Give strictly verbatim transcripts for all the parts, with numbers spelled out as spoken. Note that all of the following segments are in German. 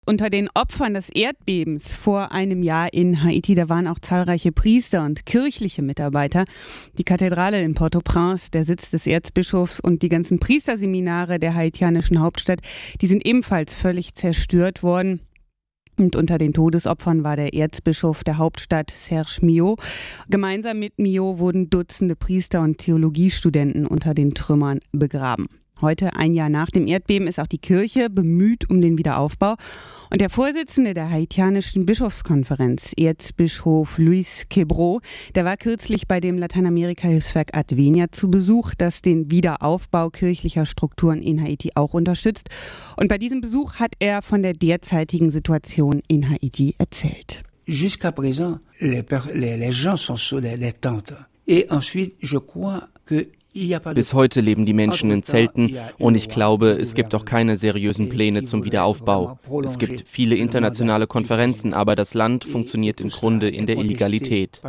Unter den Opfern des Erdbebens vor einem Jahr in Haiti, da waren auch zahlreiche Priester und kirchliche Mitarbeiter. Die Kathedrale in Port-au-Prince, der Sitz des Erzbischofs und die ganzen Priesterseminare der haitianischen Hauptstadt, die sind ebenfalls völlig zerstört worden. Und unter den Todesopfern war der Erzbischof der Hauptstadt, Serge Millot. Gemeinsam mit Millot wurden Dutzende Priester und Theologiestudenten unter den Trümmern begraben. Heute, ein Jahr nach dem Erdbeben, ist auch die Kirche bemüht um den Wiederaufbau. Und der Vorsitzende der haitianischen Bischofskonferenz, Erzbischof Luis Quebrot, der war kürzlich bei dem Lateinamerika-Hilfswerk Advenia zu Besuch, das den Wiederaufbau kirchlicher Strukturen in Haiti auch unterstützt. Und bei diesem Besuch hat er von der derzeitigen Situation in Haiti erzählt. Jusqu'à présent, les, les, les gens sont sous les, les tentes. Et ensuite, je crois que Bis heute leben die Menschen in Zelten und ich glaube, es gibt auch keine seriösen Pläne zum Wiederaufbau. Es gibt viele internationale Konferenzen, aber das Land funktioniert im Grunde in der Illegalität.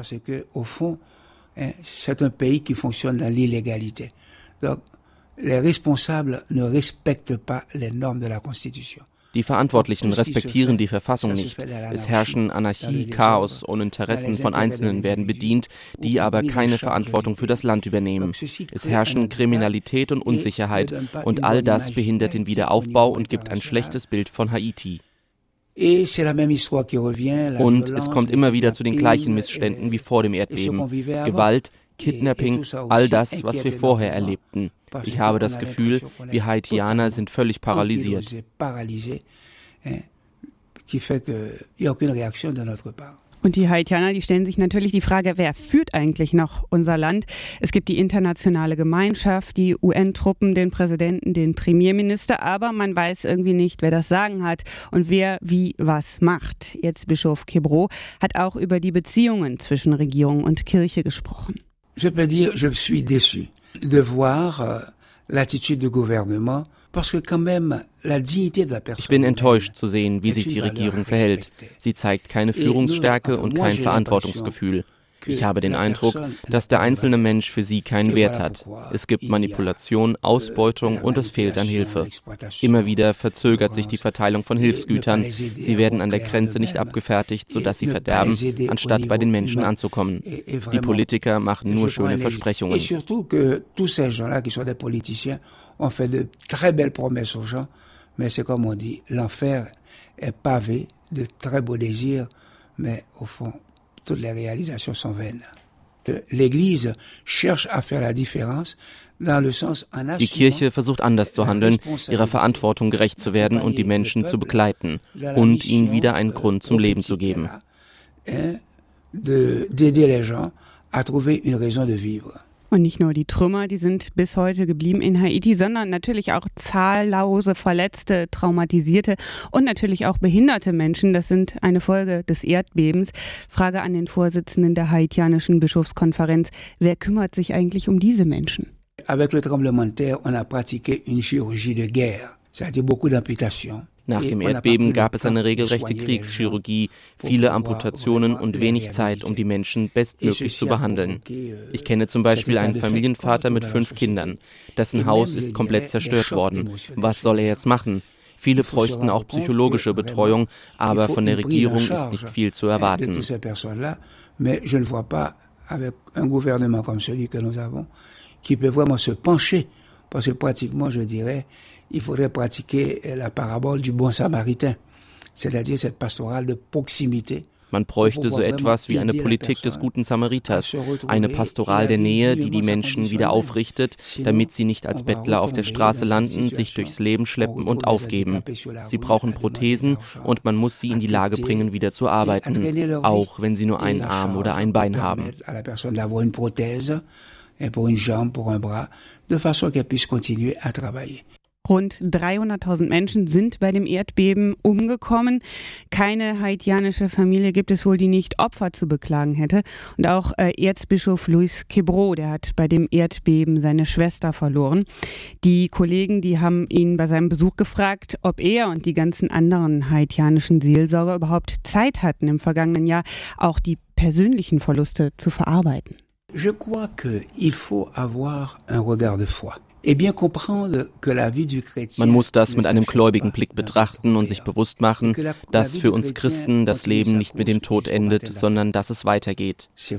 Die Verantwortlichen respektieren die Verfassung nicht. Es herrschen Anarchie, Chaos und Interessen von Einzelnen werden bedient, die aber keine Verantwortung für das Land übernehmen. Es herrschen Kriminalität und Unsicherheit und all das behindert den Wiederaufbau und gibt ein schlechtes Bild von Haiti. Und es kommt immer wieder zu den gleichen Missständen wie vor dem Erdbeben. Gewalt, Kidnapping, all das, was wir vorher erlebten. Ich habe das Gefühl, wir Haitianer sind völlig paralysiert. Und die Haitianer, die stellen sich natürlich die Frage, wer führt eigentlich noch unser Land? Es gibt die internationale Gemeinschaft, die U N-Truppen, den Präsidenten, den Premierminister, aber man weiß irgendwie nicht, wer das Sagen hat und wer wie was macht. Erzbischof Quebrot hat auch über die Beziehungen zwischen Regierung und Kirche gesprochen. Je peux dire, je suis déçu de voir euh, l'attitude du gouvernement, parce que quand même la dignité de la personne. Ich bin enttäuscht zu sehen, wie sich die Regierung verhält. Sie zeigt keine Führungsstärke und kein Verantwortungsgefühl. Ich habe den Eindruck, dass der einzelne Mensch für sie keinen Wert hat. Es gibt Manipulation, Ausbeutung und es fehlt an Hilfe. Immer wieder verzögert sich die Verteilung von Hilfsgütern. Sie werden an der Grenze nicht abgefertigt, sodass sie verderben, anstatt bei den Menschen anzukommen. Die Politiker machen nur schöne Versprechungen. Toutes les réalisations sont vaines. L'Église cherche à faire la différence dans le sens en assumant. Die Kirche versucht anders zu handeln, ihrer Verantwortung gerecht zu werden und die Menschen zu begleiten und ihnen wieder einen Grund zum Leben zu geben. D'aider les gens à trouver une raison de vivre. Und nicht nur die Trümmer, die sind bis heute geblieben in Haiti, sondern natürlich auch zahllose Verletzte, Traumatisierte und natürlich auch behinderte Menschen. Das sind eine Folge des Erdbebens. Frage an den Vorsitzenden der haitianischen Bischofskonferenz. Wer kümmert sich eigentlich um diese Menschen? Avec le tremblement de terre, on a pratiqué une chirurgie de guerre. C'est-à-dire beaucoup d'amputations. Nach dem Erdbeben gab es eine regelrechte Kriegschirurgie, viele Amputationen und wenig Zeit, um die Menschen bestmöglich zu behandeln. Ich kenne zum Beispiel einen Familienvater mit fünf Kindern. Dessen Haus ist komplett zerstört worden. Was soll er jetzt machen? Viele bräuchten auch psychologische Betreuung, aber von der Regierung ist nicht viel zu erwarten. Parce que pratiquement, je dirais, il faudrait pratiquer la parabole du bon Samaritain, c'est-à-dire cette pastorale de proximité. Man bräuchte so etwas wie eine Politik des guten Samariters, eine Pastoral der Nähe, die die Menschen wieder aufrichtet, damit sie nicht als Bettler auf der Straße landen, sich durchs Leben schleppen und aufgeben. Sie brauchen Prothesen und man muss sie in die Lage bringen, wieder zu arbeiten, auch wenn sie nur einen Arm oder ein Bein haben. Pour une jambe, pour un bras, de façon qu'elle puisse continuer à travailler. Rund dreihunderttausend Menschen sind bei dem Erdbeben umgekommen. Keine haitianische Familie gibt es wohl, die nicht Opfer zu beklagen hätte. Und auch äh, Erzbischof Luis Quebrot, der hat bei dem Erdbeben seine Schwester verloren. Die Kollegen, die haben ihn bei seinem Besuch gefragt, ob er und die ganzen anderen haitianischen Seelsorger überhaupt Zeit hatten, im vergangenen Jahr auch die persönlichen Verluste zu verarbeiten. Je crois qu'il faut avoir un regard de foi. Man muss das mit einem gläubigen Blick betrachten und sich bewusst machen, dass für uns Christen das Leben nicht mit dem Tod endet, sondern dass es weitergeht. Es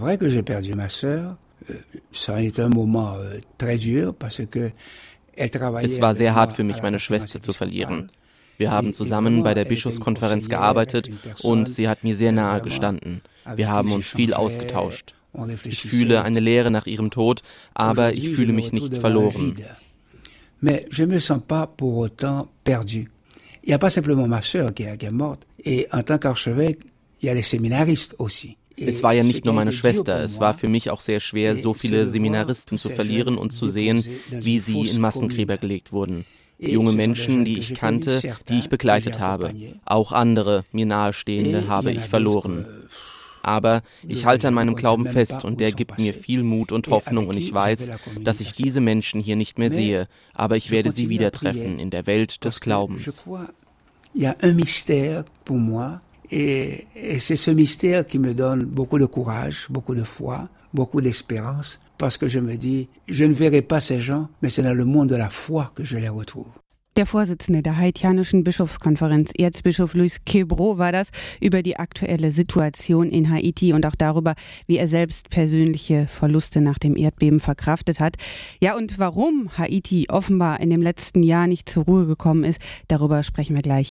war sehr hart für mich, meine Schwester zu verlieren. Wir haben zusammen bei der Bischofskonferenz gearbeitet und sie hat mir sehr nahe gestanden. Wir haben uns viel ausgetauscht. Ich fühle eine Leere nach ihrem Tod, aber ich fühle mich nicht verloren. Mais je me sens pas pour autant perdu. Il n'y a pas simplement ma sœur qui est morte. Et en tant qu'archevêque, il y a les séminaristes aussi. Es war ja nicht nur meine Schwester, es war für mich auch sehr schwer, so viele Seminaristen zu verlieren und zu sehen, wie sie in Massengräber gelegt wurden. Junge Menschen, die ich kannte, die ich begleitet habe. Auch andere, mir nahestehende, habe ich verloren. Aber ich halte an meinem Glauben fest und der gibt mir viel Mut und Hoffnung und ich weiß, dass ich diese Menschen hier nicht mehr sehe, aber ich werde sie wieder treffen in der Welt des Glaubens. Il y a un mystère pour moi et, et c'est ce mystère qui me donne beaucoup de courage, beaucoup de foi, beaucoup d'espérance parce que je me dis, je ne verrai pas ces gens, mais c'est dans le monde de la foi que je les retrouve. Der Vorsitzende der Haitianischen Bischofskonferenz, Erzbischof Luis Quebrot, war das über die aktuelle Situation in Haiti und auch darüber, wie er selbst persönliche Verluste nach dem Erdbeben verkraftet hat. Ja, und warum Haiti offenbar in dem letzten Jahr nicht zur Ruhe gekommen ist, darüber sprechen wir gleich